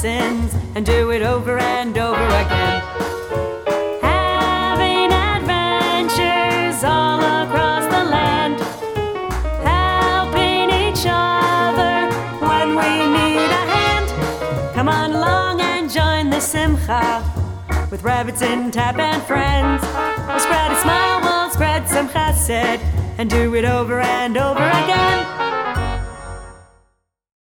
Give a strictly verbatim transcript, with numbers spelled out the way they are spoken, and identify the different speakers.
Speaker 1: lessons and do it over and over again. Having adventures all across the land, helping each other when we need a hand. Come on along and join the Simcha with Rabbits in Tap and friends. We'll spread a smile, we'll spread some chesed and do it over and over again.